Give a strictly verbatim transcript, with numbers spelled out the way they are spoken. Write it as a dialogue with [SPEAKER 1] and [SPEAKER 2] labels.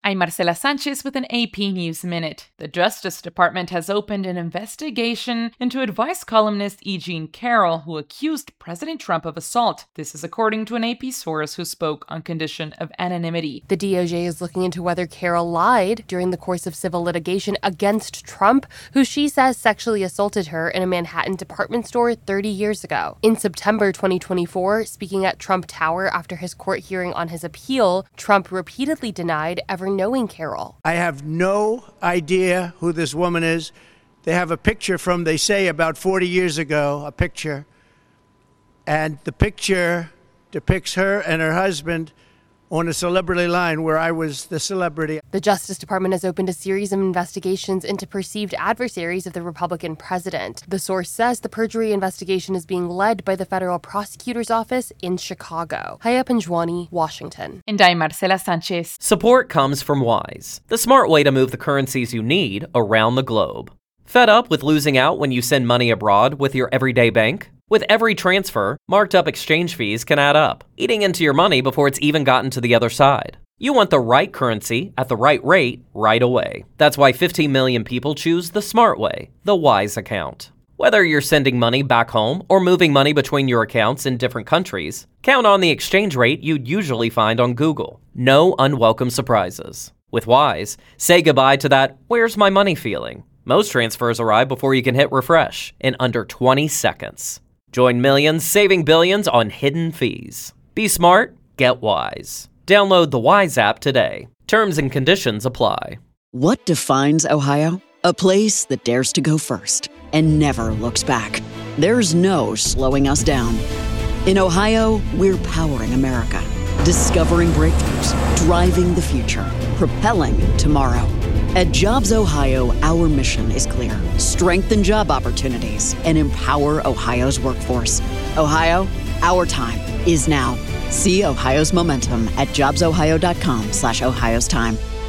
[SPEAKER 1] I'm Marcela Sanchez with an A P News Minute. The Justice Department has opened an investigation into advice columnist E. Jean Carroll, who accused President Trump of assault. This is according to an A P source who spoke on condition of anonymity.
[SPEAKER 2] The D O J is looking into whether Carroll lied during the course of civil litigation against Trump, who she says sexually assaulted her in a Manhattan department store thirty years ago. In September twenty twenty-four, speaking at Trump Tower after his court hearing on his appeal, Trump repeatedly denied ever knowing Carroll.
[SPEAKER 3] I have no idea who this woman is. They have a picture from, they say, about forty years ago, a picture. And the picture depicts her and her husband on a celebrity line where I was the celebrity.
[SPEAKER 2] The Justice Department has opened a series of investigations into perceived adversaries of the Republican president. The source says the perjury investigation is being led by the federal prosecutor's office in Chicago. Haya Panjwani, Washington.
[SPEAKER 1] And I'm Marcela Sanchez.
[SPEAKER 4] Support comes from Wise, the smart way to move the currencies you need around the globe. Fed up with losing out when you send money abroad with your everyday bank? With every transfer, marked up exchange fees can add up, eating into your money before it's even gotten to the other side. You want the right currency at the right rate right away. That's why fifteen million people choose the smart way, the Wise account. Whether you're sending money back home or moving money between your accounts in different countries, count on the exchange rate you'd usually find on Google. No unwelcome surprises. With Wise, say goodbye to that "where's my money" feeling. Most transfers arrive before you can hit refresh in under twenty seconds. Join millions saving billions on hidden fees. Be smart, get Wise. Download the Wise app today. Terms and conditions apply.
[SPEAKER 5] What defines Ohio? A place that dares to go first and never looks back. There's no slowing us down. In Ohio, we're powering America, discovering breakthroughs, driving the future, propelling tomorrow. At Jobs Ohio, our mission is clear. Strengthen job opportunities and empower Ohio's workforce. Ohio, our time is now. See Ohio's momentum at jobs ohio dot com slash Ohio's time.